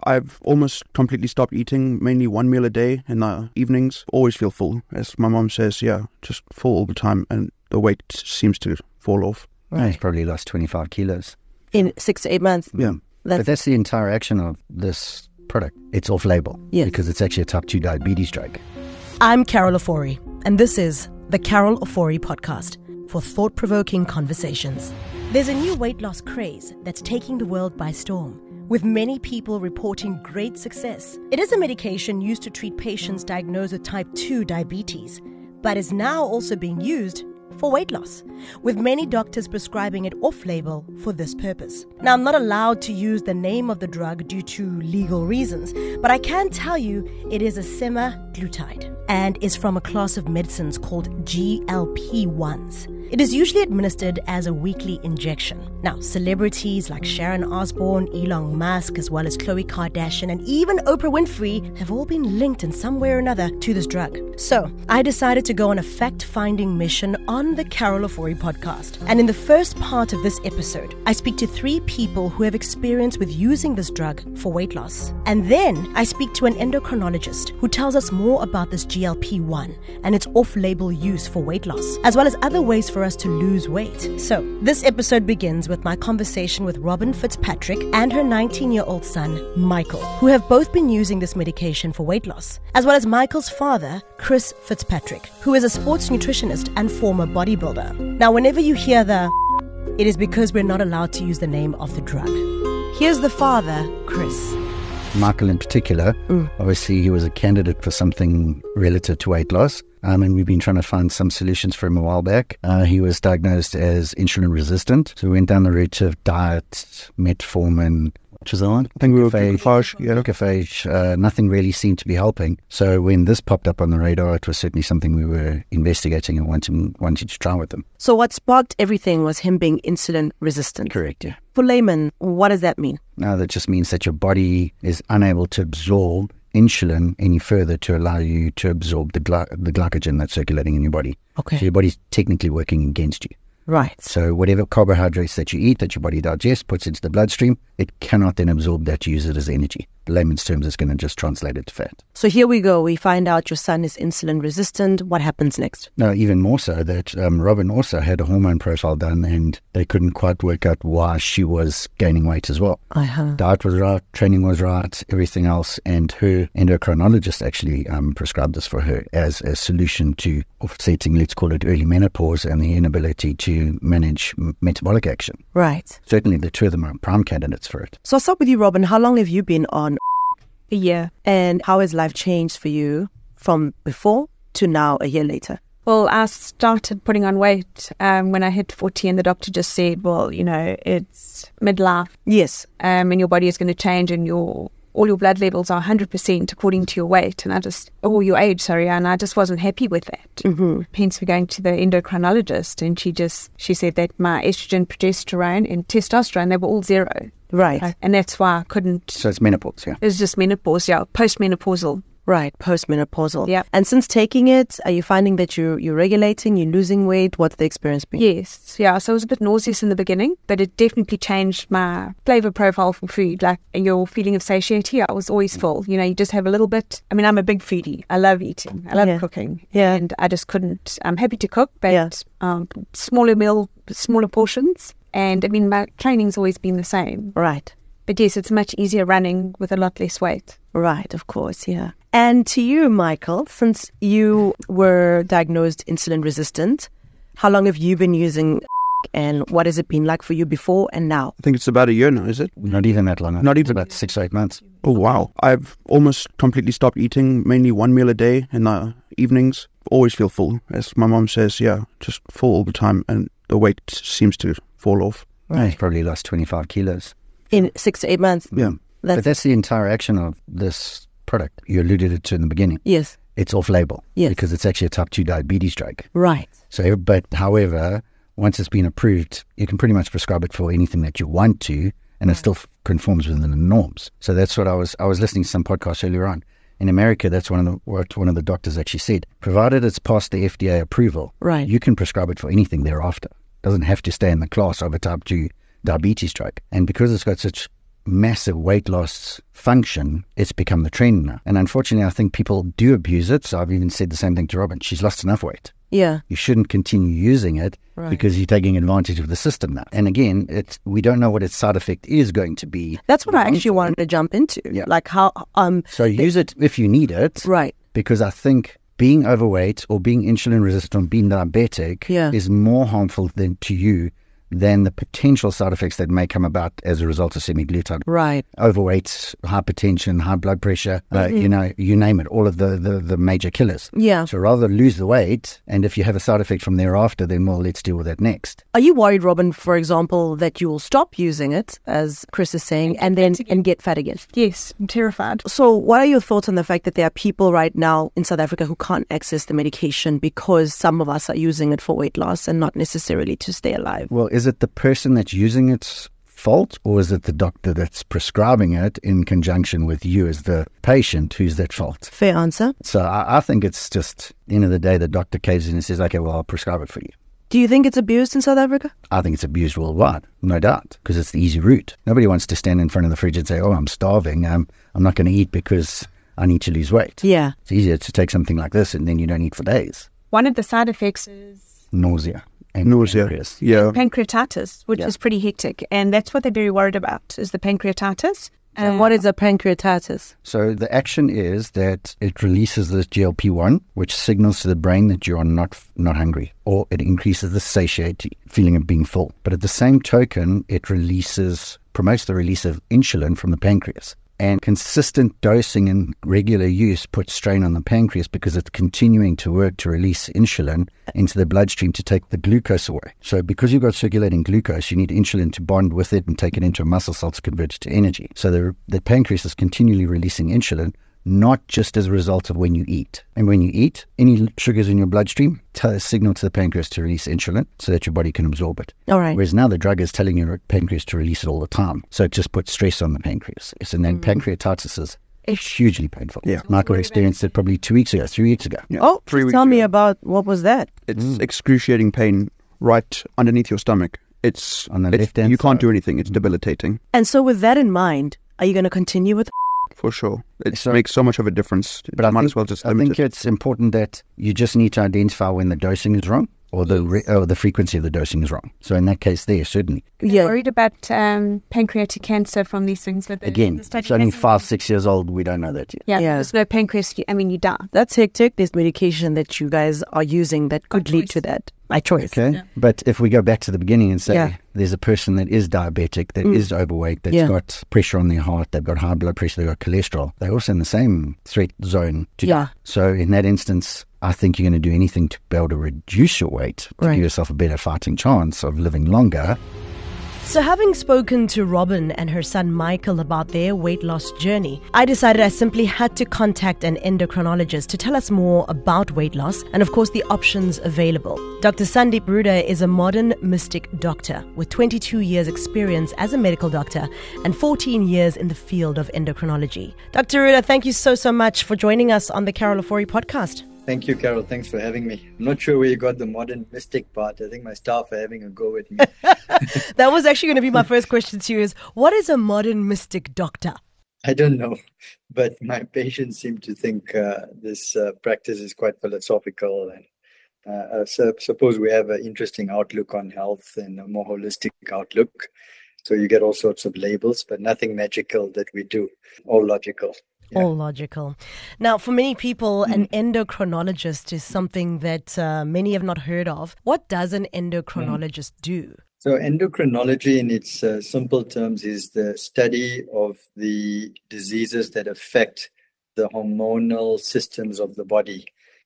I've almost completely stopped eating, mainly one meal a day in the evenings. Always feel full. As my mom says, just full all the time, and the weight seems to fall off. Right. He's probably lost 25 kilos. In 6 to 8 months? Yeah. But that's the entire action of this product. It's off-label. Yes. Because it's actually a type 2 diabetes drug. I'm Carol Ofori, and this is the Carol Ofori Podcast for thought-provoking conversations. There's a new weight loss craze that's taking the world by storm, with many people reporting great success. It is a medication used to treat patients diagnosed with type 2 diabetes, but is now also being used for weight loss, with many doctors prescribing it off-label for this purpose. Now, I'm not allowed to use the name of the drug due to legal reasons, but I can tell you it is a semaglutide and is from a class of medicines called GLP-1s. It is usually administered as a weekly injection. Now, celebrities like Sharon Osbourne, Elon Musk, as well as Khloe Kardashian, and even Oprah Winfrey have all been linked in some way or another to this drug. So, I decided to go on a fact-finding mission on the Carol Ofori Podcast. And in the first part of this episode, I speak to 3 people who have experience with using this drug for weight loss. And then I speak to an endocrinologist who tells us more about this GLP-1 and its off-label use for weight loss, as well as other ways for us to lose weight. So, this episode begins with my conversation with Robin Fitzpatrick and her 19-year-old son, Michael, who have both been using this medication for weight loss, as well as Michael's father, Chris Fitzpatrick, who is a sports nutritionist and former bodybuilder. Now, whenever you hear it is because we're not allowed to use the name of the drug. Here's the father, Chris. Michael in particular, obviously he was a candidate for something relative to weight loss. And we've been trying to find some solutions for him a while back. He was diagnosed as insulin resistant. So we went down the route of diet, metformin, which was the one? I think we were glucophage. Glucophage. Nothing really seemed to be helping. So when this popped up on the radar, it was certainly something we were investigating and wanting to try with him. So what sparked everything was him being insulin resistant. Correct, yeah. For laymen, what does that mean? Now, that just means that your body is unable to absorb insulin any further to allow you to absorb the glycogen that's circulating in your body. Okay. So your body's technically working against you. Right. So whatever carbohydrates that you eat, that your body digests, puts into the bloodstream, it cannot then absorb that to use it as energy. In layman's terms, it's going to just translate it to fat. So here we go. We find out your son is insulin resistant. What happens next? No, even more so that Robin also had a hormone profile done, and they couldn't quite work out why she was gaining weight as well. Diet was right, training was right, everything else, and her endocrinologist actually prescribed this for her as a solution to offsetting, let's call it early menopause, and the inability to manage metabolic action. Right. Certainly the 2 of them are prime candidates for it. So I'll start with you, Robin. How long have you been on? A year. And how has life changed for you from before to now, a year later? Well, I started putting on weight when I hit 40, and the doctor just said, well, it's midlife. Yes. And your body is going to change, and all your blood levels are 100% according to your weight, and your age, and I just wasn't happy with that. Mm-hmm. Hence, we're going to the endocrinologist, and she said that my estrogen, progesterone, and testosterone, they were all 0. Right. And that's why I couldn't. So it's menopause, yeah? It's just menopause, yeah, postmenopausal. Right, postmenopausal. Yeah. And since taking it, are you finding that you're regulating, you're losing weight? What's the experience been? Yes, yeah. So I was a bit nauseous in the beginning, but it definitely changed my flavor profile for food. Like your feeling of satiety, I was always full. You just have a little bit. I mean, I'm a big foodie. I love eating. I love cooking. Yeah. And I just couldn't. I'm happy to cook, but smaller meal, smaller portions. And I mean, my training's always been the same. Right. But yes, it's much easier running with a lot less weight. Right, of course, yeah. And to you, Michael, since you were diagnosed insulin resistant, how long have you been using, and what has it been like for you before and now? I think it's about a year now, is it? Not even that long. Not It's even. about 6 or 8 months. Oh, wow. I've almost completely stopped eating, mainly one meal a day in the evenings. Always feel full. As my mom says, just full all the time, and the weight seems to fall off. Right. He's probably lost 25 kilos. In 6 to 8 months? Yeah. But that's the entire action of this product. You alluded to it in the beginning. Yes. It's off-label. Yes. Because it's actually a type 2 diabetes drug. Right. So, but however, once it's been approved, you can pretty much prescribe it for anything that you want to, and it still conforms within the norms. So that's what I was listening to some podcasts earlier on. In America, that's what one of the doctors actually said. Provided it's past the FDA approval, right, you can prescribe it for anything thereafter. It doesn't have to stay in the class of a type 2 diabetes drug. And because it's got such massive weight loss function, it's become the trend now. And unfortunately, I think people do abuse it. So I've even said the same thing to Robin. She's lost enough weight. Yeah. You shouldn't continue using it because you're taking advantage of the system now. And again, we don't know what its side effect is going to be. That's what I actually wanted to jump into. Yeah. Like how... So use it if you need it. Right. Because I think being overweight or being insulin resistant or being diabetic is more harmful to you than the potential side effects that may come about as a result of semaglutide. Right. Overweight, hypertension, high blood pressure, you name it, all of the major killers. Yeah. So rather lose the weight, and if you have a side effect from thereafter, then well, let's deal with that next. Are you worried, Robin, for example, that you will stop using it, as Chris is saying, and get fat again? Yes, I'm terrified. So what are your thoughts on the fact that there are people right now in South Africa who can't access the medication because some of us are using it for weight loss and not necessarily to stay alive? Well, is it the person that's using its fault, or is it the doctor that's prescribing it in conjunction with you as the patient who's at fault? Fair answer. So I think it's just, at the end of the day, the doctor caves in and says, okay, well, I'll prescribe it for you. Do you think it's abused in South Africa? I think it's abused worldwide, no doubt, because it's the easy route. Nobody wants to stand in front of the fridge and say, oh, I'm starving, I'm not going to eat because I need to lose weight. Yeah. It's easier to take something like this and then you don't eat for days. One of the side effects is Nausea. Pancreas. Yeah. Pancreatitis, which is pretty hectic. And that's what they're very worried about, is the pancreatitis. And what is a pancreatitis? So the action is that it releases this GLP-1, which signals to the brain that you are not hungry, or it increases the satiety, feeling of being full. But at the same token, it promotes the release of insulin from the pancreas. And consistent dosing and regular use puts strain on the pancreas because it's continuing to work to release insulin into the bloodstream to take the glucose away. So because you've got circulating glucose, you need insulin to bond with it and take it into a muscle cell to convert it to energy. So the pancreas is continually releasing insulin, not just as a result of when you eat. And when you eat, any sugars in your bloodstream signal to the pancreas to release insulin so that your body can absorb it. All right. Whereas now the drug is telling your pancreas to release it all the time. So it just puts stress on the pancreas. And then pancreatitis is hugely painful. Yeah. Michael experienced it probably 3 weeks ago. Yeah. Oh, 3 weeks tell me ago. about what was that? It's excruciating pain right underneath your stomach. It's on the left-hand You can't side. do anything. It's debilitating. And so with that in mind, are you going to continue with For sure. It makes so much of a difference. But I as well just I limit think it. it's important that you just need to identify when the dosing is wrong or the frequency of the dosing is wrong. So in that case there, certainly. They're worried about pancreatic cancer from these things. But Again, it's only 5-6 years old. We don't know that yet. Yeah, Yeah. there's no pancreas. You die. That's hectic. There's medication that you guys are using that could lead to that. By choice. Okay, but if we go back to the beginning and say there's a person that is diabetic, that is overweight, that's got pressure on their heart, they've got high blood pressure, they've got cholesterol, they're also in the same threat zone to die. So in that instance, I think you're going to do anything to be able to reduce your weight to give yourself a better fighting chance of living longer. So having spoken to Robin and her son Michael about their weight loss journey, I decided I simply had to contact an endocrinologist to tell us more about weight loss and of course the options available. Dr. Sandeep Ruda is a modern mystic doctor with 22 years experience as a medical doctor and 14 years in the field of endocrinology. Dr. Ruda, thank you so much for joining us on the Carol Ofori podcast. Thank you, Carol. Thanks for having me. I'm not sure where you got the modern mystic part. I think my staff are having a go at me. That was actually going to be my first question to you is, what is a modern mystic doctor? I don't know, but my patients seem to think this practice is quite philosophical, and suppose we have an interesting outlook on health and a more holistic outlook. So you get all sorts of labels, but nothing magical that we do, all logical. Yeah. All logical. Now, for many people, an endocrinologist is something that many have not heard of. What does an endocrinologist do? So endocrinology in its simple terms is the study of the diseases that affect the hormonal systems of the body.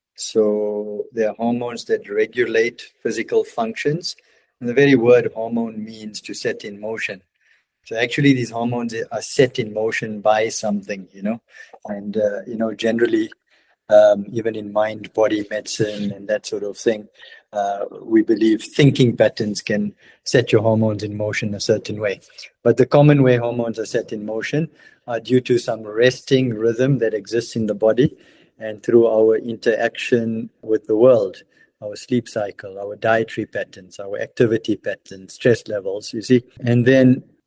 So there are hormones that regulate physical functions. And the very word hormone means to set in motion. So actually these hormones are set in motion by something, and, generally, even in mind-body medicine and that sort of thing, we believe thinking patterns can set your hormones in motion a certain way. But the common way hormones are set in motion are due to some resting rhythm that exists in the body and through our interaction with the world, our sleep cycle, our dietary patterns, our activity patterns, stress levels, you see. And then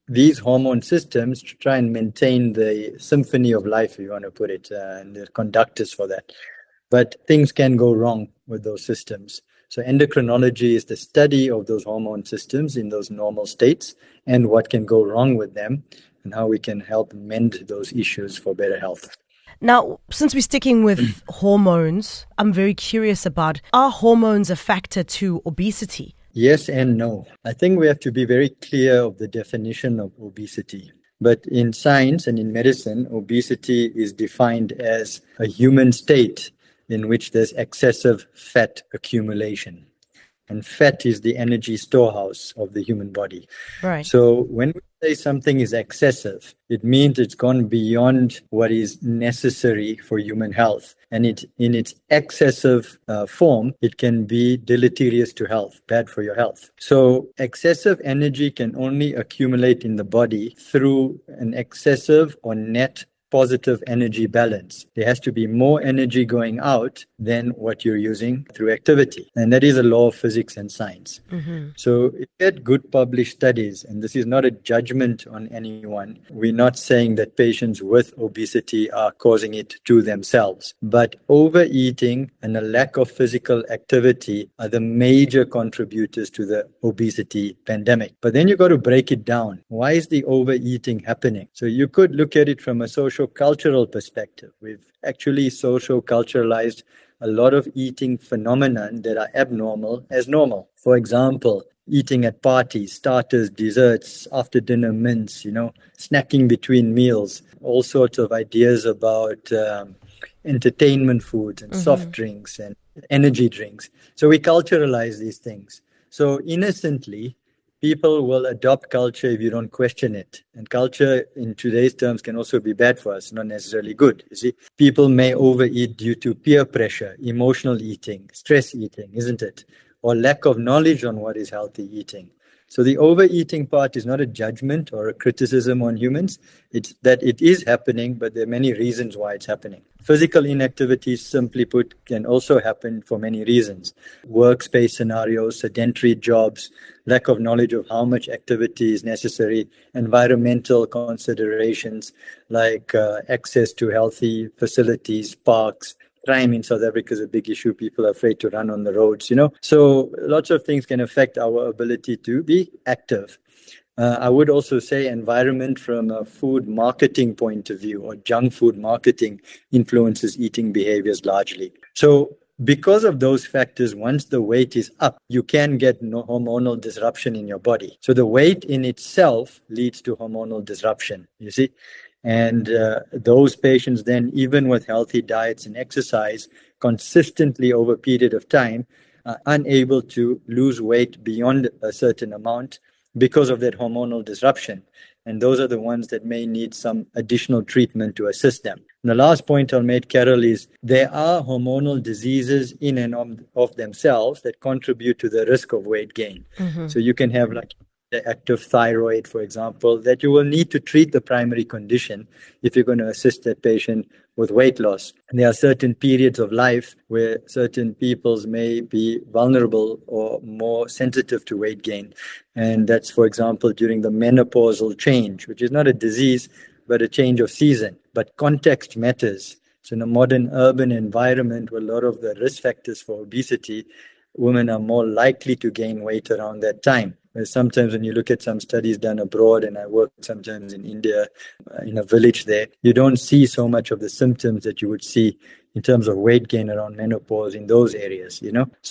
these hormone systems to try and maintain the symphony of life, if you want to put it, and the conductors for that. But things can go wrong with those systems. So endocrinology is the study of those hormone systems in those normal states and what can go wrong with them and how we can help mend those issues for better health. Now, since we're sticking with hormones, I'm very curious about, are hormones a factor to obesity? Yes and no. I think we have to be very clear of the definition of obesity. But in science and in medicine, obesity is defined as a human state in which there's excessive fat accumulation. And fat is the energy storehouse of the human body. Right. So when we say something is excessive, it means it's gone beyond what is necessary for human health. And in its excessive form, it can be deleterious to health, bad for your health. So excessive energy can only accumulate in the body through an excessive or net positive energy balance. There has to be more energy going out than what you're using through activity. And that is a law of physics and science. Mm-hmm. So if you get good published studies, and this is not a judgment on anyone, we're not saying that patients with obesity are causing it to themselves. But overeating and a lack of physical activity are the major contributors to the obesity pandemic. But then you got to break it down. Why is the overeating happening? So you could look at it from a social-cultural perspective. We've actually social-culturalized a lot of eating phenomenon that are abnormal as normal. For example, eating at parties, starters, desserts, after dinner mints, snacking between meals, all sorts of ideas about entertainment foods and soft drinks and energy drinks. So we culturalize these things. So innocently, people will adopt culture if you don't question it. And culture in today's terms can also be bad for us, not necessarily good. You see, people may overeat due to peer pressure, emotional eating, stress eating, isn't it? Or lack of knowledge on what is healthy eating. So the overeating part is not a judgment or a criticism on humans. It's that it is happening, but there are many reasons why it's happening. Physical inactivity, simply put, can also happen for many reasons. Workspace scenarios, sedentary jobs, lack of knowledge of how much activity is necessary, environmental considerations like access to healthy facilities, parks. Crime in South Africa is a big issue. People are afraid to run on the roads, So lots of things can affect our ability to be active. I would also say environment from a food marketing point of view or junk food marketing influences eating behaviors largely. So because of those factors, once the weight is up, you can get hormonal disruption in your body. So the weight in itself leads to hormonal disruption, you see. And those patients then, even with healthy diets and exercise, consistently over a period of time, are unable to lose weight beyond a certain amount because of that hormonal disruption. And those are the ones that may need some additional treatment to assist them. And the last point I'll make, Carol, is there are hormonal diseases in and of themselves that contribute to the risk of weight gain. Mm-hmm. So you can have the active thyroid, for example, that you will need to treat the primary condition if you're going to assist that patient with weight loss. And there are certain periods of life where certain peoples may be vulnerable or more sensitive to weight gain. And that's, for example, during the menopausal change, which is not a disease, but a change of season. But context matters. So in a modern urban environment where a lot of the risk factors for obesity, women are more likely to gain weight around that time. Sometimes when you look at some studies done abroad, and I work sometimes in India, in a village there, you don't see so much of the symptoms that you would see in terms of weight gain around menopause in those areas,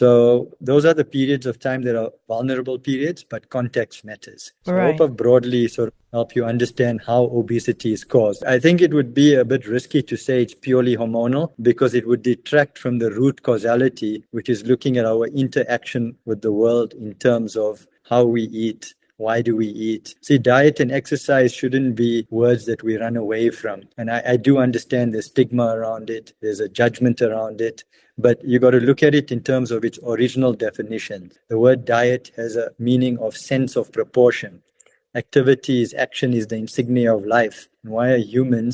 So those are the periods of time that are vulnerable periods, but context matters. So right. I hope I've broadly sort of help you understand how obesity is caused. I think it would be a bit risky to say it's purely hormonal because it would detract from the root causality, which is looking at our interaction with the world in terms of how we eat, why do we eat. See, diet and exercise shouldn't be words that we run away from. And I do understand the stigma around it. There's a judgment around it. But you got to look at it in terms of its original definition. The word diet has a meaning of sense of proportion. Activity is action is the insignia of life. And why are humans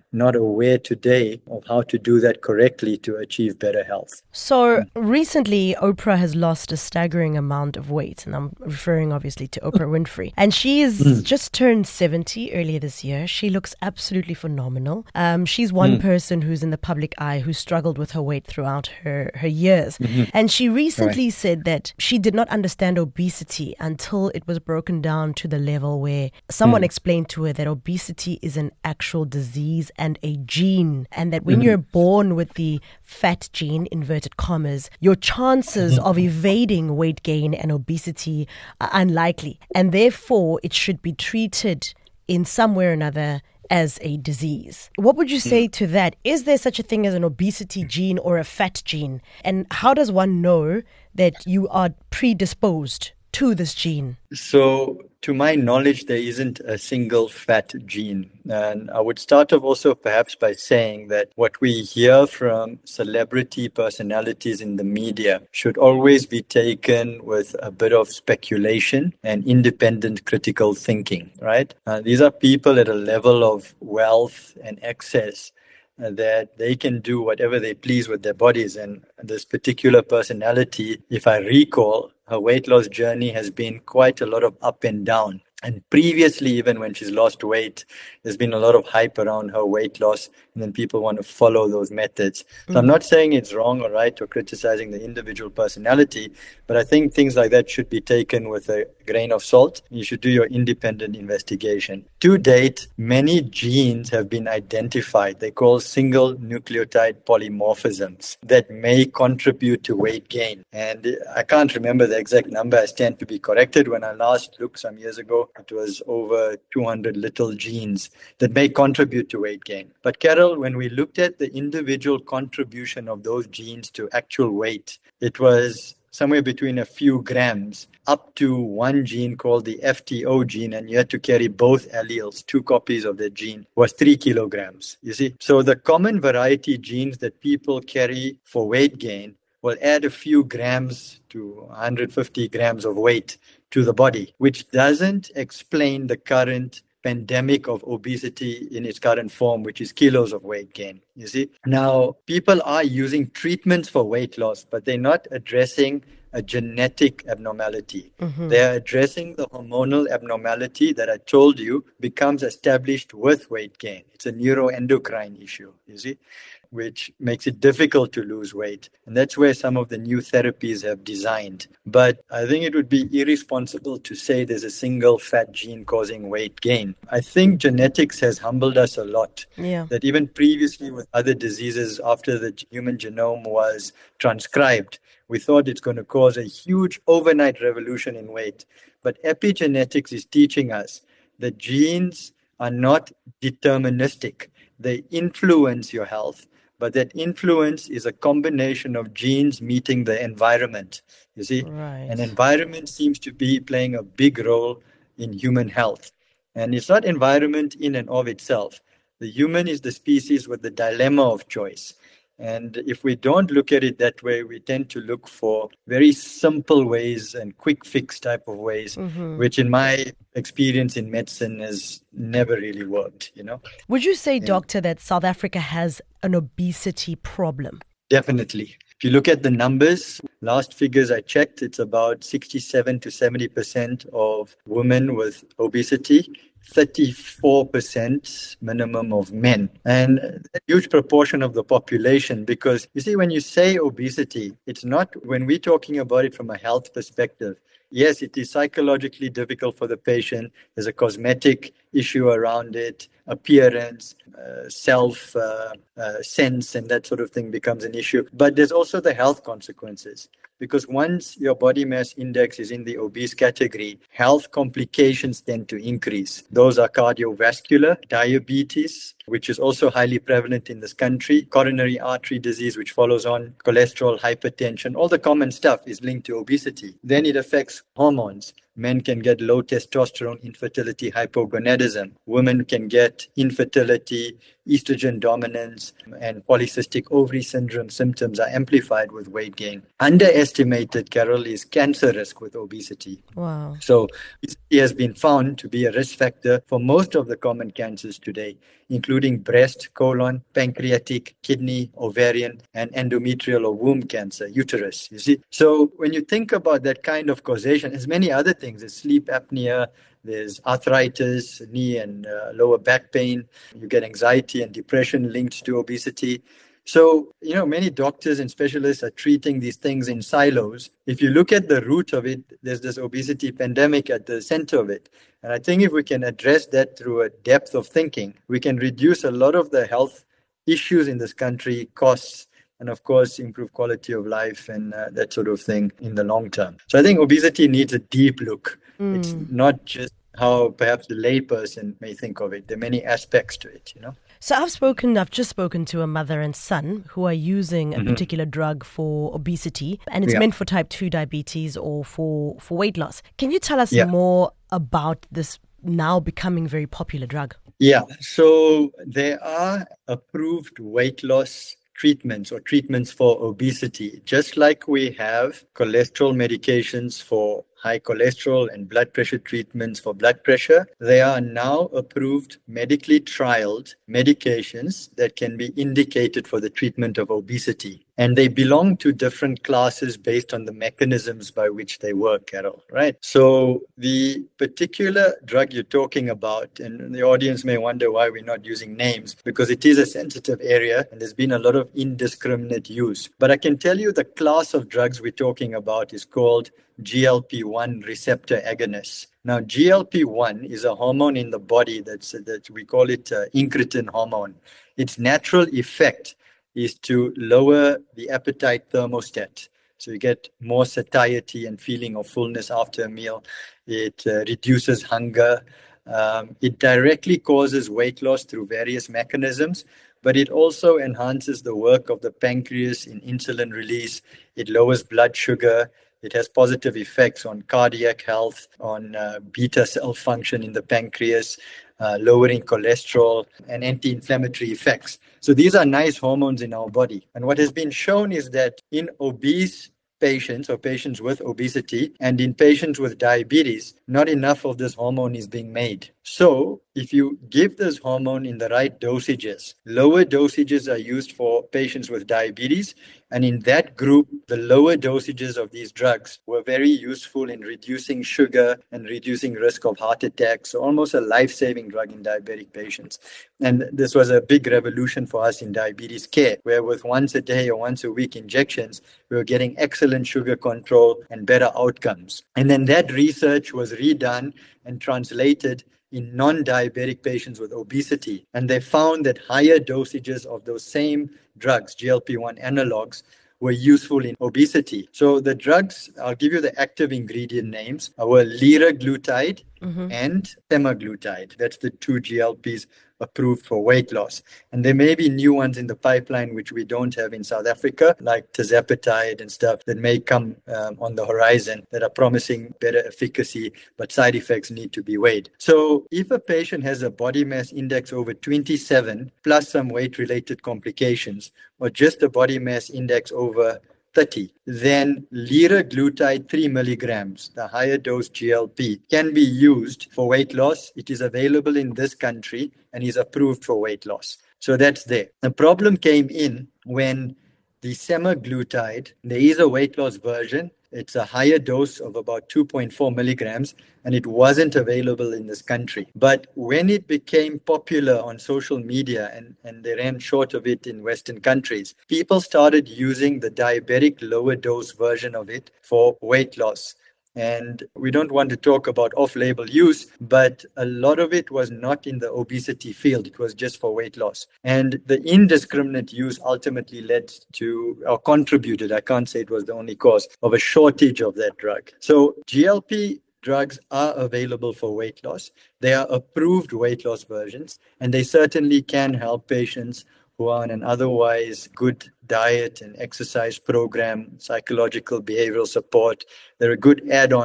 not aware today of how to do that correctly to achieve better health. So recently, Oprah has lost a staggering amount of weight, and I'm referring obviously to Oprah Winfrey. And she is just turned 70 earlier this year. She looks absolutely phenomenal. She's one person who's in the public eye who struggled with her weight throughout her years. And she recently said that she did not understand obesity until it was broken down to the level where someone explained to her that obesity is an actual disease and a gene, and that when you're born with the fat gene, inverted commas, your chances of evading weight gain and obesity are unlikely, and therefore it should be treated in some way or another as a disease. What would you say to that? Is there such a thing as an obesity gene or a fat gene? And how does one know that you are predisposed to this gene? So, to my knowledge, there isn't a single fat gene. And I would start off also perhaps by saying that what we hear from celebrity personalities in the media should always be taken with a bit of speculation and independent critical thinking, right? These are people at a level of wealth and access that they can do whatever they please with their bodies. And this particular personality, if I recall, her weight loss journey has been quite a lot of up and down. And previously, even when she's lost weight, there's been a lot of hype around her weight loss, and then people want to follow those methods. So I'm not saying it's wrong or right or criticizing the individual personality, but I think things like that should be taken with a grain of salt. You should do your independent investigation. To date, many genes have been identified. They call single nucleotide polymorphisms that may contribute to weight gain. And I can't remember the exact number. I stand to be corrected. When I last looked some years ago, it was over 200 little genes that may contribute to weight gain. But Carol, when we looked at the individual contribution of those genes to actual weight, it was somewhere between a few grams up to one gene called the FTO gene, and you had to carry both alleles, 2 copies of the gene, was 3 kilograms. You see? So the common variety genes that people carry for weight gain will add a few grams to 150 grams of weight to the body, which doesn't explain the current pandemic of obesity in its current form, which is kilos of weight gain. You see? Now, people are using treatments for weight loss, but they're not addressing a genetic abnormality. They're addressing the hormonal abnormality that I told you becomes established with weight gain. It's a neuroendocrine issue, you see, which makes it difficult to lose weight. And that's where some of the new therapies have designed. But I think it would be irresponsible to say there's a single fat gene causing weight gain. I think genetics has humbled us a lot. That even previously with other diseases, after the human genome was transcribed, we thought it's going to cause a huge overnight revolution in weight. But epigenetics is teaching us that genes are not deterministic. They influence your health, but that influence is a combination of genes meeting the environment. You see, and environment seems to be playing a big role in human health. And it's not environment in and of itself. The human is the species with the dilemma of choice. And if we don't look at it that way, we tend to look for very simple ways and quick fix type of ways, which in my experience in medicine has never really worked, you know. Would you say, doctor, that South Africa has an obesity problem? Definitely. If you look at the numbers, last figures I checked, it's about 67 to 70% of women with obesity. 34% minimum of men, and a huge proportion of the population. Because you see, when you say obesity, it's not, when we're talking about it from a health perspective, yes, it is psychologically difficult for the patient. There's a cosmetic issue around it, appearance, self sense, and that sort of thing becomes an issue. But there's also the health consequences. Because once your body mass index is in the obese category, health complications tend to increase. Those are cardiovascular, diabetes, which is also highly prevalent in this country, coronary artery disease, which follows on, cholesterol, hypertension, all the common stuff is linked to obesity. Then it affects hormones. Men can get low testosterone, infertility, hypogonadism. Women can get infertility, estrogen dominance, and polycystic ovary syndrome symptoms are amplified with weight gain. Underestimated, Carol, is cancer risk with obesity. Wow. So obesity has been found to be a risk factor for most of the common cancers today, including breast, colon, pancreatic, kidney, ovarian, and endometrial or womb cancer, uterus. You see, so when you think about that kind of causation, there's many other things. There's sleep apnea, there's arthritis, knee and lower back pain. You get anxiety and depression linked to obesity. So, many doctors and specialists are treating these things in silos. If you look at the root of it, there's this obesity pandemic at the center of it. And I think if we can address that through a depth of thinking, we can reduce a lot of the health issues in this country, costs, and of course, improve quality of life and that sort of thing in the long term. So I think obesity needs a deep look. It's not just how perhaps the layperson may think of it. There are many aspects to it, So I've just spoken to a mother and son who are using a particular drug for obesity, and it's meant for type 2 diabetes or for weight loss. Can you tell us more about this now becoming very popular drug? Yeah, so there are approved weight loss treatments or treatments for obesity, just like we have cholesterol medications for high cholesterol and blood pressure treatments for blood pressure. They are now approved, medically trialed medications that can be indicated for the treatment of obesity. And they belong to different classes based on the mechanisms by which they work, Carol, right? So the particular drug you're talking about, and the audience may wonder why we're not using names, because it is a sensitive area and there's been a lot of indiscriminate use. But I can tell you the class of drugs we're talking about is called GLP-1 receptor agonists. Now, GLP-1 is a hormone in the body that we call it incretin hormone. Its natural effect is to lower the appetite thermostat. So you get more satiety and feeling of fullness after a meal. It reduces hunger. It directly causes weight loss through various mechanisms, but it also enhances the work of the pancreas in insulin release. It lowers blood sugar. It has positive effects on cardiac health, on beta cell function in the pancreas, lowering cholesterol, and anti-inflammatory effects. So these are nice hormones in our body. And what has been shown is that in obese patients or patients with obesity and in patients with diabetes, not enough of this hormone is being made. So if you give this hormone in the right dosages, lower dosages are used for patients with diabetes. And in that group, the lower dosages of these drugs were very useful in reducing sugar and reducing risk of heart attacks. So almost a life-saving drug in diabetic patients. And this was a big revolution for us in diabetes care, where with once a day or once a week injections, we were getting excellent sugar control and better outcomes. And then that research was redone and translated in non-diabetic patients with obesity. And they found that higher dosages of those same drugs, GLP-1 analogs, were useful in obesity. So the drugs, I'll give you the active ingredient names, were liraglutide and semaglutide. That's the two GLPs approved for weight loss. And there may be new ones in the pipeline which we don't have in South Africa, like tirzepatide and stuff that may come on the horizon that are promising better efficacy, but side effects need to be weighed. So if a patient has a body mass index over 27 plus some weight-related complications, or just a body mass index over 30, then liraglutide 3 milligrams, the higher dose GLP, can be used for weight loss. It is available in this country and is approved for weight loss. So that's there. The problem came in when the semaglutide, there is a weight loss version. It's a higher dose of about 2.4 milligrams, and it wasn't available in this country. But when it became popular on social media and they ran short of it in Western countries, people started using the diabetic lower dose version of it for weight loss. And we don't want to talk about off-label use, but a lot of it was not in the obesity field. It was just for weight loss. And the indiscriminate use ultimately led to, or contributed, I can't say it was the only cause, of a shortage of that drug. So GLP drugs are available for weight loss. They are approved weight loss versions, and they certainly can help patients who are on an otherwise good diet and exercise program, psychological behavioral support. They're a good add-on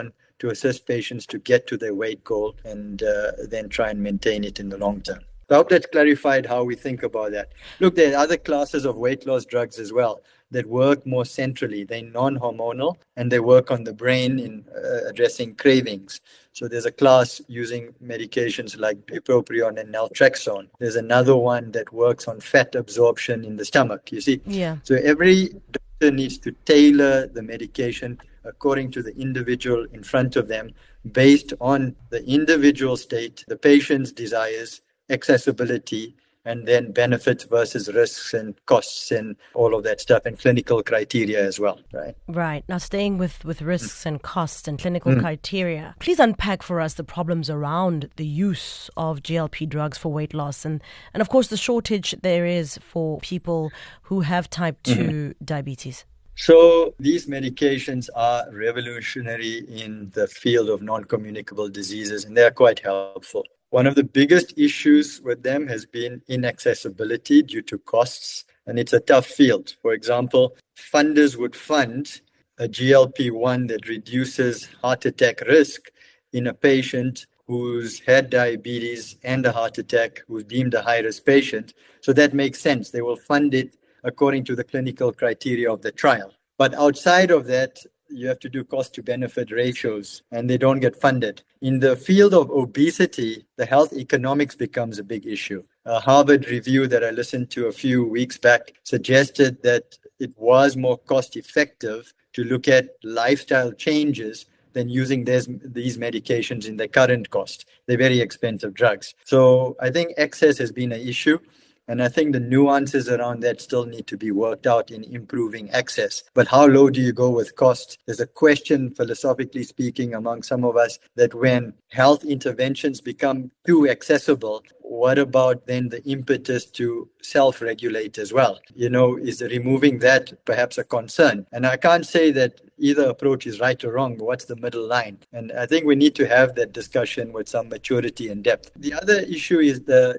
to assist patients to get to their weight goal and then try and maintain it in the long term. I hope that's clarified how we think about that. Look, there are other classes of weight loss drugs as well that work more centrally. They're non-hormonal and they work on the brain in addressing cravings. So there's a class using medications like bupropion and naltrexone. There's another one that works on fat absorption in the stomach, you see. Yeah. So every doctor needs to tailor the medication according to the individual in front of them based on the individual state, the patient's desires, accessibility, and then benefits versus risks and costs and all of that stuff, and clinical criteria as well, right? Right. Now, staying with risks and costs and clinical criteria, please unpack for us the problems around the use of GLP drugs for weight loss and of course, the shortage there is for people who have type 2 diabetes. So these medications are revolutionary in the field of non-communicable diseases, and they are quite helpful. One of the biggest issues with them has been inaccessibility due to costs, and it's a tough field. For example, funders would fund a GLP-1 that reduces heart attack risk in a patient who's had diabetes and a heart attack, who's deemed a high-risk patient. So that makes sense. They will fund it according to the clinical criteria of the trial. But outside of that, you have to do cost to benefit ratios and they don't get funded. In the field of obesity, the health economics becomes a big issue. A Harvard review that I listened to a few weeks back suggested that it was more cost effective to look at lifestyle changes than using these medications in their current cost. They're very expensive drugs. So I think excess has been an issue. And I think the nuances around that still need to be worked out in improving access. But how low do you go with cost? There's a question, philosophically speaking, among some of us that when health interventions become too accessible, what about then the impetus to self-regulate as well? Is removing that perhaps a concern? And I can't say that either approach is right or wrong, but what's the middle line? And I think we need to have that discussion with some maturity and depth. The other issue is the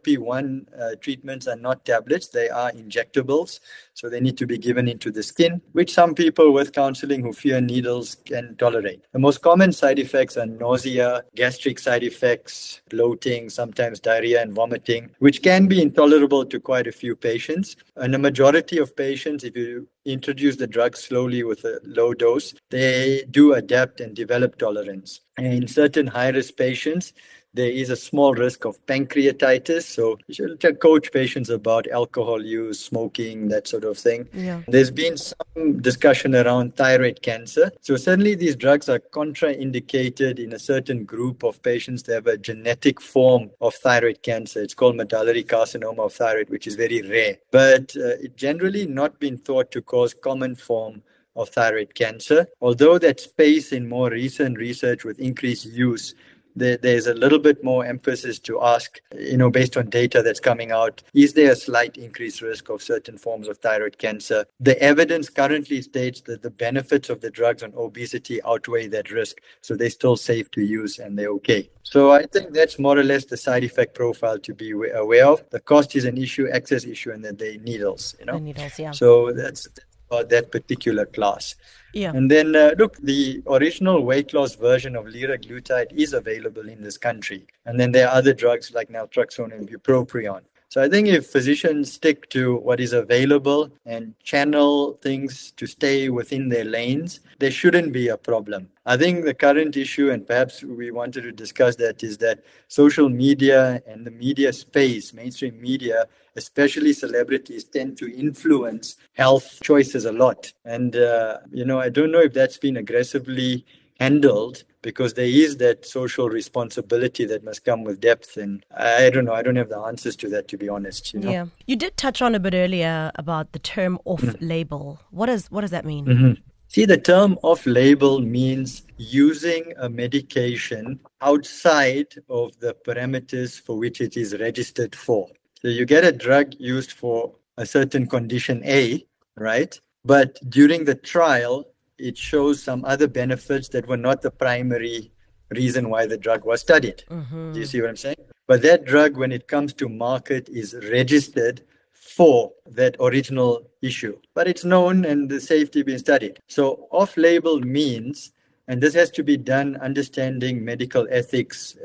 GLP-1 treatments are not tablets, they are injectables. So they need to be given into the skin, which some people with counseling who fear needles can tolerate. The most common side effects are nausea, gastric side effects, bloating, sometimes diarrhea and vomiting, which can be intolerable to quite a few patients. And the majority of patients, if you introduce the drug slowly with a low dose, they do adapt and develop tolerance. And in certain high-risk patients, there is a small risk of pancreatitis. So you should coach patients about alcohol use, smoking, that sort of thing. Yeah. There's been some discussion around thyroid cancer. So certainly these drugs are contraindicated in a certain group of patients that have a genetic form of thyroid cancer. It's called medullary carcinoma of thyroid, which is very rare. But it generally not been thought to cause common form of thyroid cancer. Although that space in more recent research with increased use, there's a little bit more emphasis to ask, based on data that's coming out, is there a slight increased risk of certain forms of thyroid cancer? The evidence currently states that the benefits of the drugs on obesity outweigh that risk. So they're still safe to use and they're okay. So I think that's more or less the side effect profile to be aware of. The cost is an issue, access issue, and then the needles, The needles, yeah. So that's that particular class. Yeah. And then, the original weight loss version of liraglutide is available in this country. And then there are other drugs like naltrexone and bupropion. So I think if physicians stick to what is available and channel things to stay within their lanes, there shouldn't be a problem. I think the current issue, and perhaps we wanted to discuss that, is that social media and the media space, mainstream media, especially celebrities, tend to influence health choices a lot. And, I don't know if that's been aggressively handled, because there is that social responsibility that must come with depth. And I don't know. I don't have the answers to that, to be honest. Yeah. You did touch on a bit earlier about the term off-label. What does that mean? Mm-hmm. See, the term off-label means using a medication outside of the parameters for which it is registered for. So you get a drug used for a certain condition A, right? But during the trial, it shows some other benefits that were not the primary reason why the drug was studied. Mm-hmm. Do you see what I'm saying? But that drug, when it comes to market, is registered for that original issue. But it's known and the safety being studied. So off-label means And this has to be done understanding medical ethics,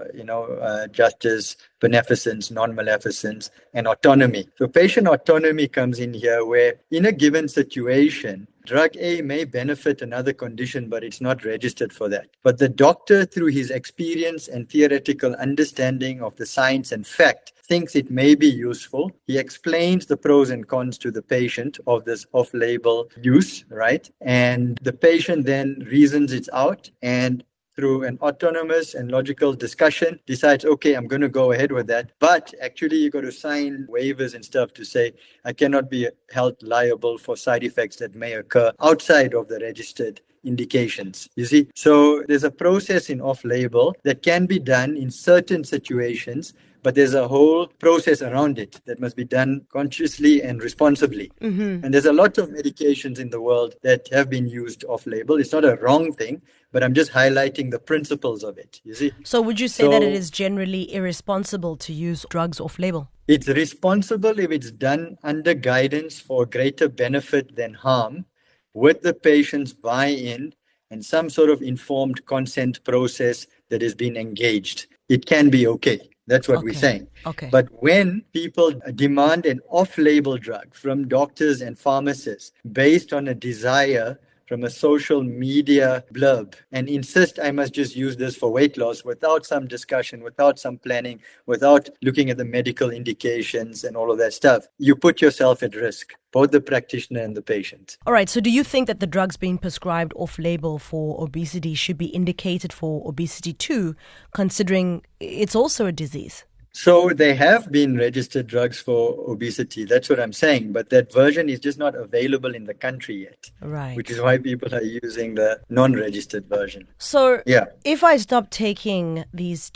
justice, beneficence, non-maleficence, and autonomy. So patient autonomy comes in here, where in a given situation, drug A may benefit another condition, but it's not registered for that. But the doctor, through his experience and theoretical understanding of the science and fact, thinks it may be useful. He explains the pros and cons to the patient of this off-label use, right? And the patient then reasons it out, and through an autonomous and logical discussion, decides, okay, I'm going to go ahead with that. But actually, you got to sign waivers and stuff to say, I cannot be held liable for side effects that may occur outside of the registered indications. You see, so there's a process in off-label that can be done in certain situations, but there's a whole process around it that must be done consciously and responsibly. Mm-hmm. And there's a lot of medications in the world that have been used off-label. It's not a wrong thing, but I'm just highlighting the principles of it, you see. So would you say that it is generally irresponsible to use drugs off-label? It's responsible if it's done under guidance for greater benefit than harm, with the patient's buy-in and some sort of informed consent process that has been engaged. It can be okay. That's what we're saying. Okay. But when people demand an off-label drug from doctors and pharmacists based on a desire from a social media blurb and insist I must just use this for weight loss without some discussion, without some planning, without looking at the medical indications and all of that stuff, you put yourself at risk, both the practitioner and the patient. All right. So do you think that the drugs being prescribed off-label for obesity should be indicated for obesity too, considering it's also a disease? So they have been registered drugs for obesity. That's what I'm saying. But that version is just not available in the country yet. Right. Which is why people are using the non-registered version. So if I stop taking these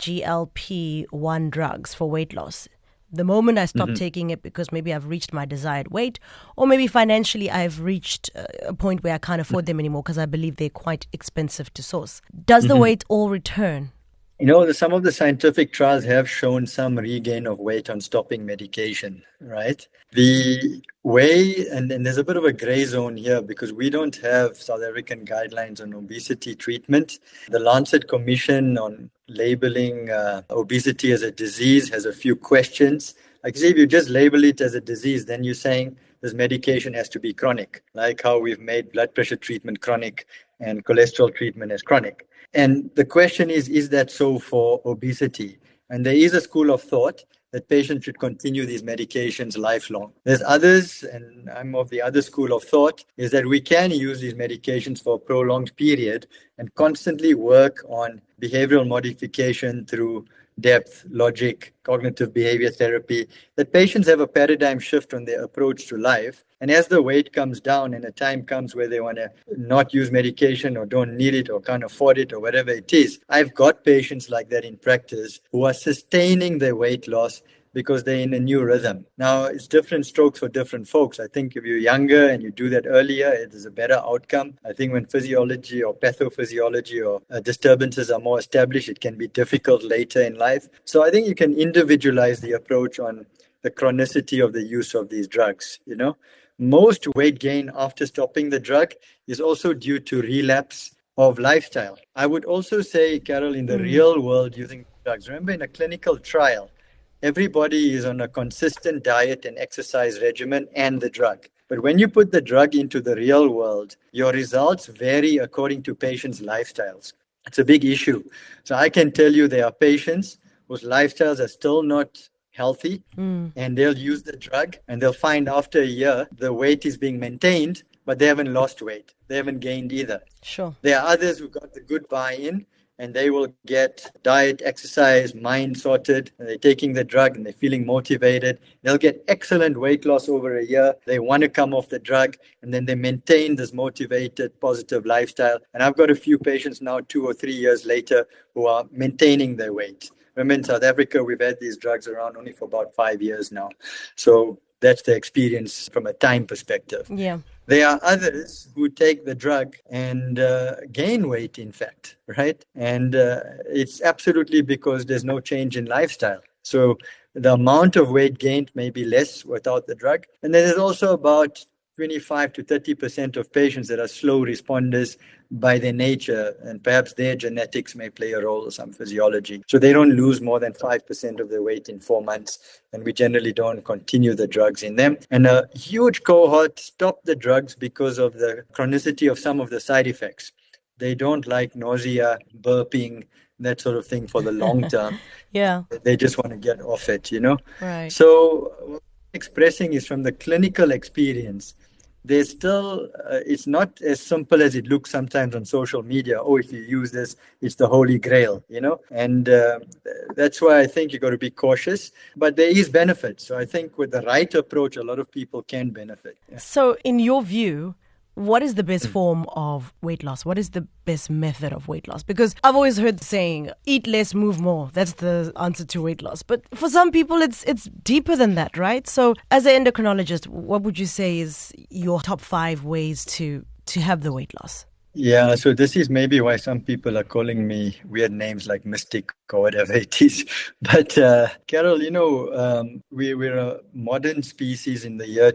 GLP-1 drugs for weight loss, the moment I stop taking it because maybe I've reached my desired weight, or maybe financially I've reached a point where I can't afford them anymore because I believe they're quite expensive to source, does the weight all return? You know, some of the scientific trials have shown some regain of weight on stopping medication, right? The way, and there's a bit of a gray zone here because we don't have South African guidelines on obesity treatment. The Lancet Commission on labeling obesity as a disease has a few questions. Like, say, if you just label it as a disease, then you're saying this medication has to be chronic, like how we've made blood pressure treatment chronic and cholesterol treatment as chronic. And the question is that so for obesity? And there is a school of thought that patients should continue these medications lifelong. There's others, and I'm of the other school of thought, is that we can use these medications for a prolonged period and constantly work on behavioral modification through depth, logic, cognitive behavior therapy, that patients have a paradigm shift on their approach to life. And as the weight comes down and a time comes where they want to not use medication or don't need it or can't afford it or whatever it is, I've got patients like that in practice who are sustaining their weight loss because they're in a new rhythm. Now, it's different strokes for different folks. I think if you're younger and you do that earlier, it is a better outcome. I think when physiology or pathophysiology or disturbances are more established, it can be difficult later in life. So I think you can individualize the approach on the chronicity of the use of these drugs, you know. Most weight gain after stopping the drug is also due to relapse of lifestyle. I would also say, Carol, in the real world using drugs, remember in a clinical trial, everybody is on a consistent diet and exercise regimen and the drug. But when you put the drug into the real world, your results vary according to patients' lifestyles. It's a big issue. So I can tell you there are patients whose lifestyles are still not healthy and they'll use the drug and they'll find after a year the weight is being maintained, but they haven't lost weight. They haven't gained either. Sure. There are others who got the good buy-in and they will get diet, exercise, mind sorted, and they're taking the drug and they're feeling motivated. They'll get excellent weight loss over a year. They want to come off the drug and then they maintain this motivated, positive lifestyle. And I've got a few patients now 2 or 3 years later who are maintaining their weight. Remember in South Africa, we've had these drugs around only for about 5 years now. So that's the experience from a time perspective. Yeah. There are others who take the drug and gain weight, in fact, right? And it's absolutely because there's no change in lifestyle. So the amount of weight gained may be less without the drug. And then there's also about 25 to 30% of patients that are slow responders by their nature, and perhaps their genetics may play a role, some physiology. So they don't lose more than 5% of their weight in 4 months, and we generally don't continue the drugs in them. And a huge cohort stop the drugs because of the chronicity of some of the side effects. They don't like nausea, burping, that sort of thing for the long term. Yeah. They just want to get off it, Right. So what I'm expressing is from the clinical experience. There's still, it's not as simple as it looks sometimes on social media. Oh, if you use this, it's the holy grail, And that's why I think you got to be cautious. But there is benefit. So I think with the right approach, a lot of people can benefit. Yeah. So in your view, what is the best form of weight loss? What is the best method of weight loss? Because I've always heard the saying, eat less, move more. That's the answer to weight loss. But for some people, it's deeper than that, right? So as an endocrinologist, what would you say is your top 5 ways to have the weight loss? Yeah, so this is maybe why some people are calling me weird names like Mystic or whatever it is. But Carol, we're a modern species in the year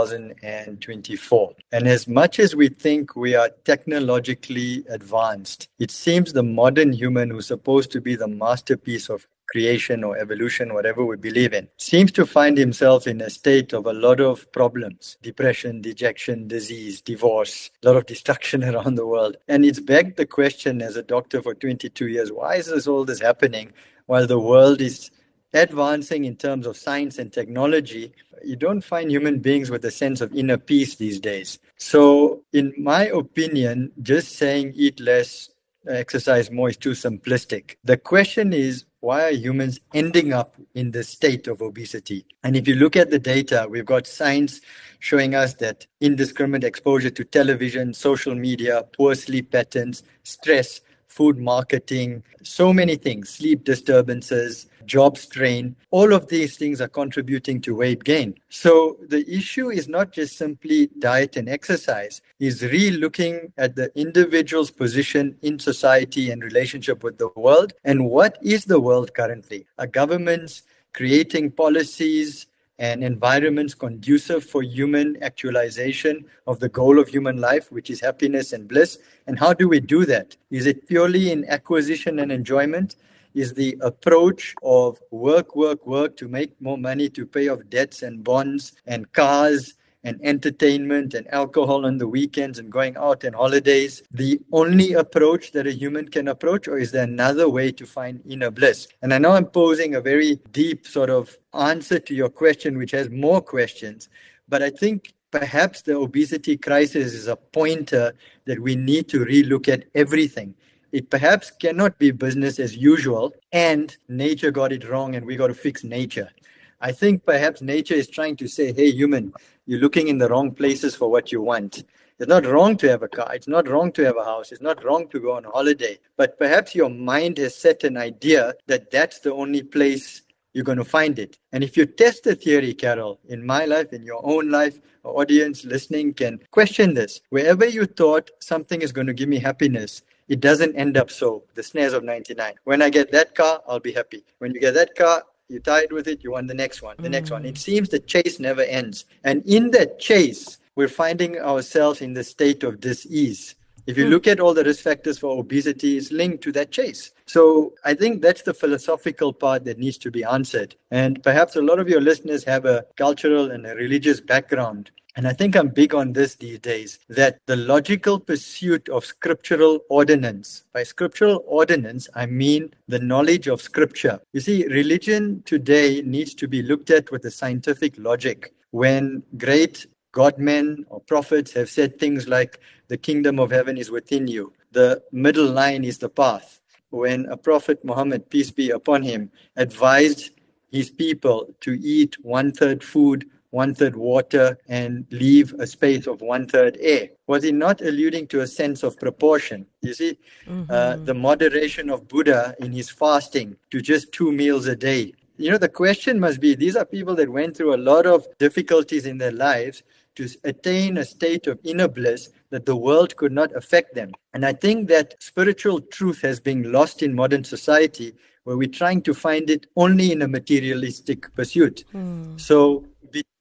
2024. And as much as we think we are technologically advanced, it seems the modern human, who's supposed to be the masterpiece of creation or evolution, whatever we believe in, seems to find himself in a state of a lot of problems: depression, dejection, disease, divorce, a lot of destruction around the world. And it's begged the question as a doctor for 22 years, why is all this happening while the world is advancing in terms of science and technology? You don't find human beings with a sense of inner peace these days. So in my opinion, just saying eat less, exercise more is too simplistic. The question is, why are humans ending up in this state of obesity? And if you look at the data, we've got science showing us that indiscriminate exposure to television, social media, poor sleep patterns, stress, food marketing, so many things, sleep disturbances, job strain, all of these things are contributing to weight gain. So the issue is not just simply diet and exercise, is re-looking at the individual's position in society and relationship with the world. And what is the world currently? Are governments creating policies and environments conducive for human actualization of the goal of human life, which is happiness and bliss? And how do we do that? Is it purely in acquisition and enjoyment? Is the approach of work to make more money to pay off debts and bonds and cars and entertainment and alcohol on the weekends and going out and holidays the only approach that a human can approach? Or is there another way to find inner bliss? And I know I'm posing a very deep sort of answer to your question, which has more questions, but I think perhaps the obesity crisis is a pointer that we need to relook at everything. It perhaps cannot be business as usual and nature got it wrong and we got to fix nature. I think perhaps nature is trying to say, hey, human, you're looking in the wrong places for what you want. It's not wrong to have a car. It's not wrong to have a house. It's not wrong to go on a holiday. But perhaps your mind has set an idea that that's the only place you're going to find it. And if you test the theory, Carol, in my life, in your own life, our audience listening can question this. Wherever you thought something is going to give me happiness, it doesn't end up so. The snares of 99. When I get that car, I'll be happy. When you get that car, you're tired with it, you want the next one, the next one. It seems the chase never ends. And in that chase, we're finding ourselves in the state of dis-ease. If you look at all the risk factors for obesity, it's linked to that chase. So I think that's the philosophical part that needs to be answered. And perhaps a lot of your listeners have a cultural and a religious background. And I think I'm big on this these days, that the logical pursuit of scriptural ordinance. By scriptural ordinance, I mean the knowledge of scripture. You see, religion today needs to be looked at with a scientific logic. When great godmen or prophets have said things like, the kingdom of heaven is within you, the middle line is the path. When a prophet, Muhammad, peace be upon him, advised his people to eat 1/3 food, 1/3 water, and leave a space of 1/3 air. Was he not alluding to a sense of proportion? You see, the moderation of Buddha in his fasting to just 2 meals a day. The question must be, these are people that went through a lot of difficulties in their lives to attain a state of inner bliss that the world could not affect them. And I think that spiritual truth has been lost in modern society, where we're trying to find it only in a materialistic pursuit. So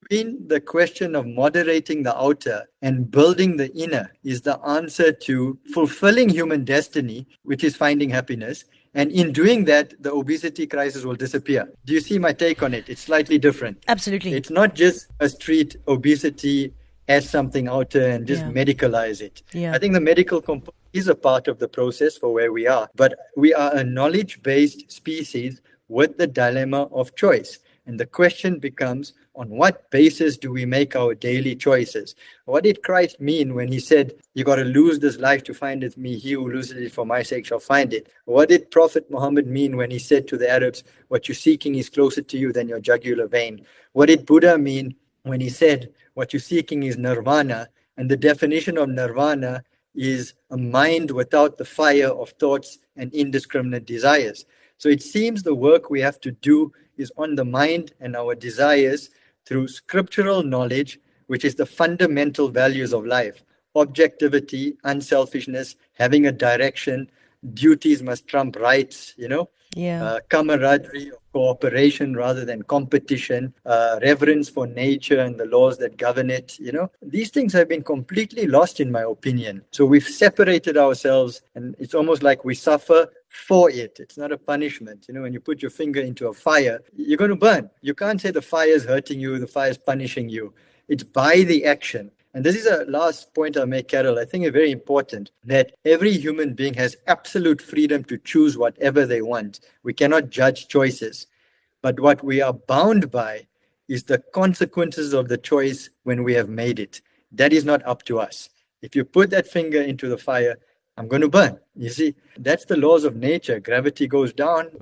between the question of moderating the outer and building the inner is the answer to fulfilling human destiny, which is finding happiness. And in doing that, the obesity crisis will disappear. Do you see my take on it? It's slightly different. Absolutely. It's not just treat obesity as something outer and just medicalize it. Yeah. I think the medical component is a part of the process for where we are. But we are a knowledge-based species with the dilemma of choice. And the question becomes, on what basis do we make our daily choices? What did Christ mean when he said, you got to lose this life to find it me, he who loses it for my sake shall find it? What did Prophet Muhammad mean when he said to the Arabs, what you're seeking is closer to you than your jugular vein? What did Buddha mean when he said, what you're seeking is nirvana? And the definition of nirvana is a mind without the fire of thoughts and indiscriminate desires. So it seems the work we have to do is on the mind and our desires through scriptural knowledge, which is the fundamental values of life. Objectivity, unselfishness, having a direction, duties must trump rights, camaraderie, cooperation rather than competition, reverence for nature and the laws that govern it. These things have been completely lost, in my opinion. So we've separated ourselves, and it's almost like we suffer for it. It's not a punishment. When you put your finger into a fire, you're going to burn. You can't say the fire is hurting you, the fire is punishing you. It's by the action. And this is a last point I'll make, Carol. I think it's very important that every human being has absolute freedom to choose whatever they want. We cannot judge choices. But what we are bound by is the consequences of the choice when we have made it. That is not up to us. If you put that finger into the fire, I'm going to burn. You see, that's the laws of nature. Gravity goes down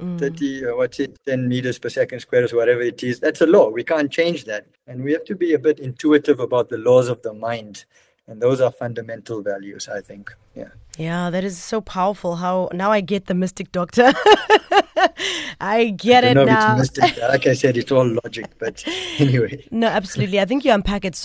10 meters per second squares, whatever it is. That's a law. We can't change that. And we have to be a bit intuitive about the laws of the mind. And those are fundamental values, I think. Yeah. Yeah, that is so powerful. How now I get the mystic doctor. I get it now. It's mystic. Like I said, it's all logic, but anyway. No, absolutely. I think you unpack it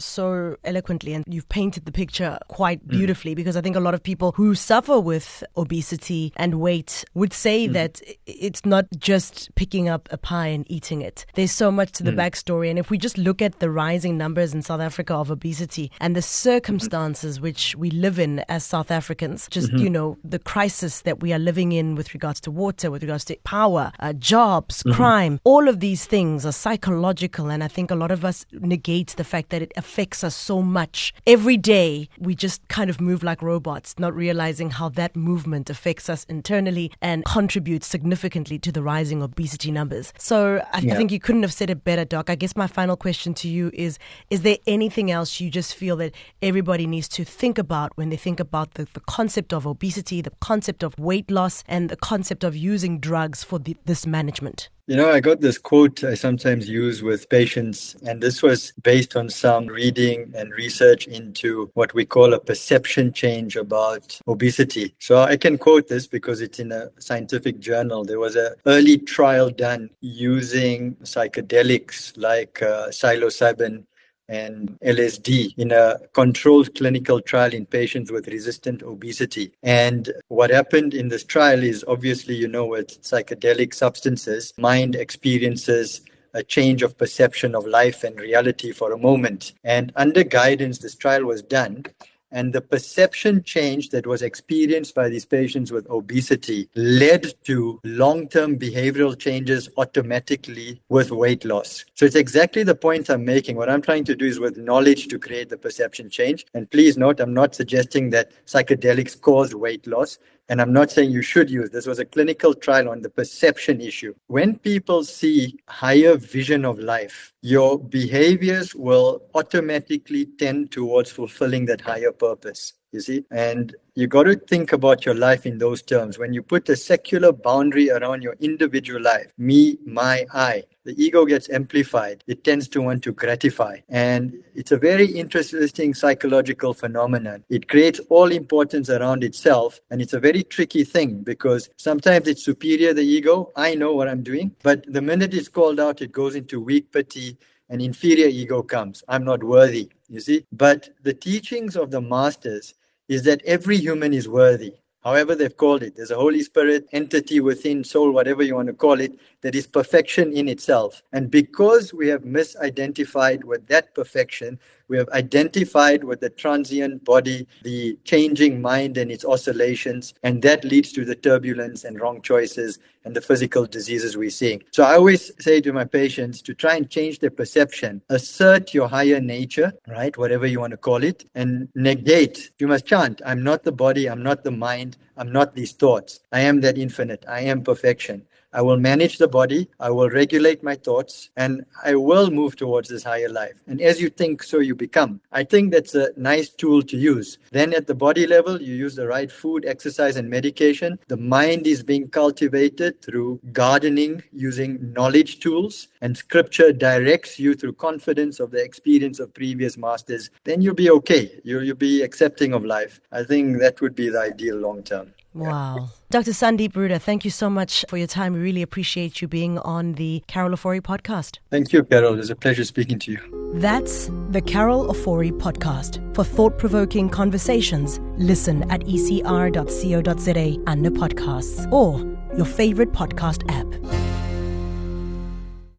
so eloquently, and you've painted the picture quite beautifully, because I think a lot of people who suffer with obesity and weight would say that it's not just picking up a pie and eating it. There's so much to the backstory. And if we just look at the rising numbers in South Africa of obesity and the circumstances which we live in as South Africans, just, the crisis that we are living in with regards to water, with regards to power, jobs, crime, all of these things are psychological. And I think a lot of us negate the fact that it affects us so much. Every day, we just kind of move like robots, not realizing how that movement affects us internally and contributes significantly to the rising obesity numbers. So I think you couldn't have said it better, Doc. I guess my final question to you is there anything else you just feel that everybody needs to think about when they think about the concept of obesity, the concept of weight loss, and the concept of using drugs for this management? I got this quote I sometimes use with patients, and this was based on some reading and research into what we call a perception change about obesity. So I can quote this because it's in a scientific journal. There was an early trial done using psychedelics like psilocybin and LSD in a controlled clinical trial in patients with resistant obesity. And what happened in this trial is, obviously, with psychedelic substances, mind experiences a change of perception of life and reality for a moment. And under guidance, this trial was done. And the perception change that was experienced by these patients with obesity led to long-term behavioral changes automatically with weight loss. So it's exactly the point I'm making. What I'm trying to do is with knowledge to create the perception change. And please note, I'm not suggesting that psychedelics cause weight loss. And I'm not saying you should use. This was a clinical trial on the perception issue. When people see higher vision of life, your behaviors will automatically tend towards fulfilling that higher purpose. You see? And you got to think about your life in those terms. When you put a secular boundary around your individual life, me, my, I, the ego gets amplified. It tends to want to gratify. And it's a very interesting psychological phenomenon. It creates all importance around itself. And it's a very tricky thing because sometimes it's superior, the ego. I know what I'm doing. But the minute it's called out, it goes into weak pity. And inferior ego comes. I'm not worthy, you see. But the teachings of the masters is that every human is worthy. however they've called it. There's a Holy Spirit, entity within, soul, whatever you want to call it, that is perfection in itself. And because we have misidentified with that perfection, we have identified with the transient body, the changing mind and its oscillations, and that leads to the turbulence and wrong choices and the physical diseases we're seeing. So I always say to my patients to try and change their perception, assert your higher nature, right, whatever you want to call it, and negate. You must chant, I'm not the body, I'm not the mind, I'm not these thoughts. I am that infinite, I am perfection. I will manage the body, I will regulate my thoughts, and I will move towards this higher life. And as you think, so you become. I think that's a nice tool to use. Then at the body level, you use the right food, exercise, and medication. The mind is being cultivated through gardening, using knowledge tools, and scripture directs you through confidence of the experience of previous masters. Then you'll be okay. You'll be accepting of life. I think that would be the ideal long term. Wow. Dr. Sandeep Ruda, thank you so much for your time. We really appreciate you being on the Carol Ofori podcast. Thank you, Carol. It was a pleasure speaking to you. That's the Carol Ofori podcast. For thought-provoking conversations, listen at ecr.co.za under podcasts or your favorite podcast app.